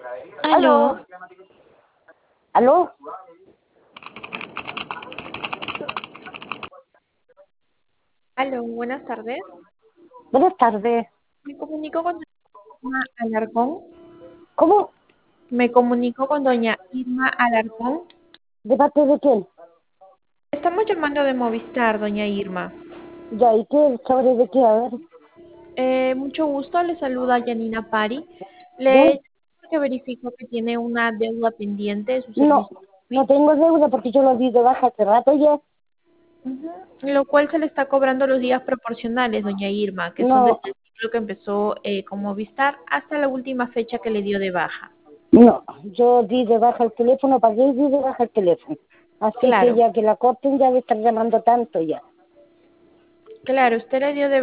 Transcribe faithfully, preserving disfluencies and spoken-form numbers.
Aló. Aló. ¿Aló? Aló, buenas tardes. Buenas tardes. Me comunico con doña Irma Alarcón. ¿Cómo? Me comunico con doña Irma Alarcón. ¿De parte de quién? Estamos llamando de Movistar, doña Irma. Ya, ¿y qué? ¿Sobre de qué? A ver. Eh, mucho gusto, le saluda Janina Pari. ¿Ya? Le que verifico que tiene una deuda pendiente de su No, servicio no móvil, tengo deuda porque yo lo di de baja hace rato ya. ujú, lo cual se le está cobrando los días proporcionales, doña Irma, que son No, desde el ciclo que empezó eh, con Movistar hasta la última fecha que le dio de baja. no. Yo di de baja el teléfono, pagué y di de baja el teléfono. Así que Claro, ya que la corten ya de estar llamando tanto ya. claro, usted le dio de